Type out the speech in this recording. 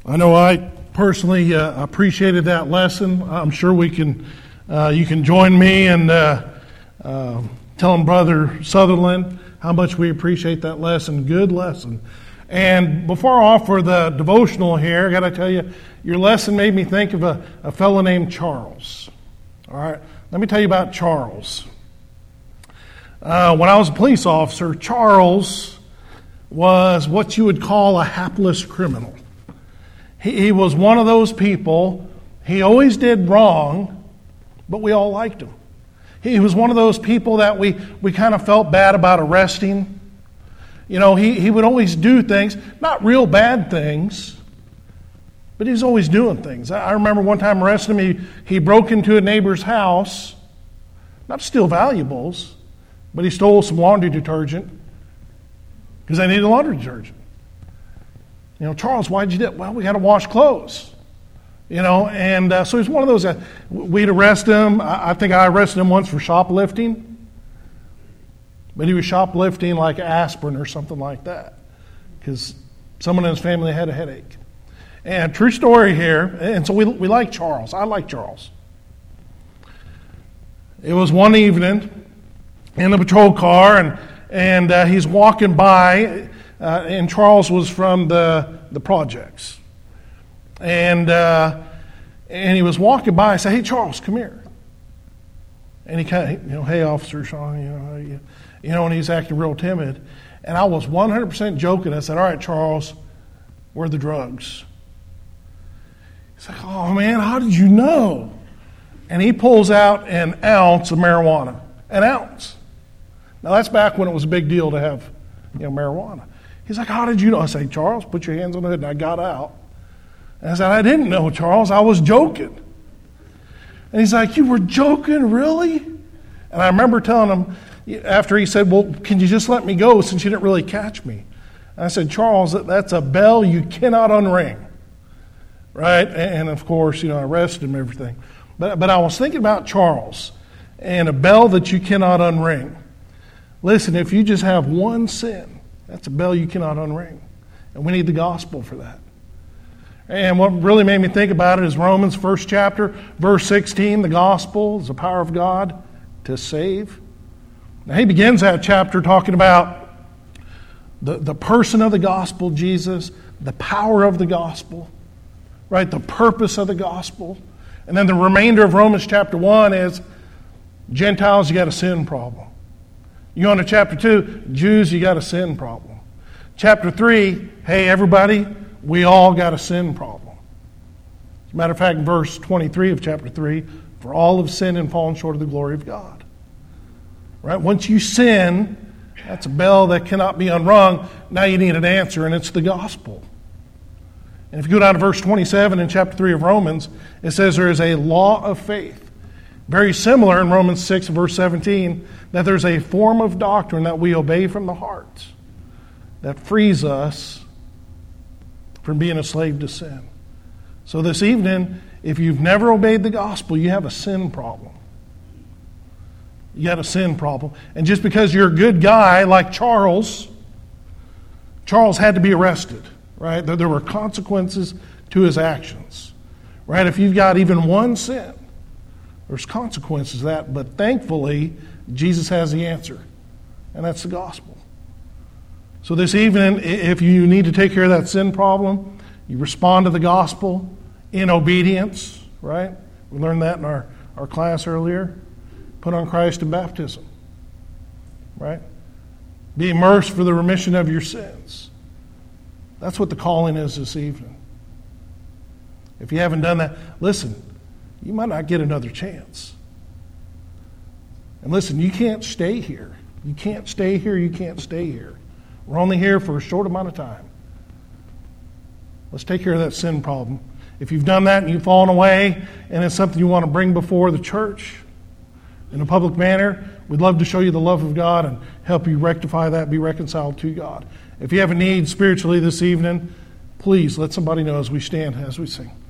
I know I personally appreciated that lesson. I'm sure you can join me in telling Brother Sutherland how much we appreciate that lesson. Good lesson. And before I offer the devotional here, I got to tell you, your lesson made me think of a fellow named Charles. All right, let me tell you about Charles. When I was a police officer, Charles was what you would call a hapless criminal. He was one of those people, he always did wrong, but we all liked him. He was one of those people that we kind of felt bad about arresting. You know, he would always do things, not real bad things, but he was always doing things. I remember one time arresting him, he broke into a neighbor's house, not to steal valuables, but he stole some laundry detergent because they needed laundry detergent. You know, Charles, why'd you do it? Well, we got to wash clothes. You know, and so he's one of those that we'd arrest him. I think I arrested him once for shoplifting. But he was shoplifting like aspirin or something like that because someone in his family had a headache. And true story here. And so we like Charles. I like Charles. It was one evening in the patrol car, and he's walking by, and Charles was from the projects. And he was walking by. I said, "Hey, Charles, come here." And he kind of, "Hey, Officer Sean, and he's acting real timid. And I was 100% joking. I said, "All right, Charles, where are the drugs?" He's like, "Oh, man, how did you know?" And he pulls out an ounce of marijuana. An ounce. Now, that's back when it was a big deal to have, marijuana. He's like, "How did you know?" I say, "Charles, put your hands on the hood." And I got out. And I said, "I didn't know, Charles. I was joking." And he's like, "You were joking, really?" And I remember telling him, after he said, "Well, can you just let me go since you didn't really catch me?" And I said, "Charles, that's a bell you cannot unring." Right? And of course, I arrested him and everything. But I was thinking about Charles and a bell that you cannot unring. Listen, if you just have one sin, that's a bell you cannot unring. And we need the gospel for that. And what really made me think about it is Romans 1st chapter, verse 16. The gospel is the power of God to save. Now, he begins that chapter talking about the person of the gospel, Jesus, the power of the gospel, right? The purpose of the gospel. And then the remainder of Romans chapter 1 is Gentiles, you got a sin problem. You go into chapter 2, Jews, you got a sin problem. Chapter 3, hey, everybody, we all got a sin problem. As a matter of fact, verse 23 of chapter 3, for all have sinned and fallen short of the glory of God. Right? Once you sin, that's a bell that cannot be unrung. Now you need an answer, and it's the gospel. And if you go down to verse 27 in chapter 3 of Romans, it says there is a law of faith. Very similar in Romans 6, verse 17, that there's a form of doctrine that we obey from the heart that frees us from being a slave to sin. So this evening, if you've never obeyed the gospel, you have a sin problem. You got a sin problem. And just because you're a good guy like Charles had to be arrested, right? There were consequences to his actions, right? If you've got even one sin, there's consequences to that. But thankfully, Jesus has the answer, and that's the gospel. So this evening, if you need to take care of that sin problem, you respond to the gospel in obedience, right? We learned that in our class earlier. Put on Christ in baptism, right? Be immersed for the remission of your sins. That's what the calling is this evening. If you haven't done that, listen, you might not get another chance. And listen, you can't stay here. You can't stay here. You can't stay here. We're only here for a short amount of time. Let's take care of that sin problem. If you've done that and you've fallen away and it's something you want to bring before the church in a public manner, we'd love to show you the love of God and help you rectify that, be reconciled to God. If you have a need spiritually this evening, please let somebody know as we stand, as we sing.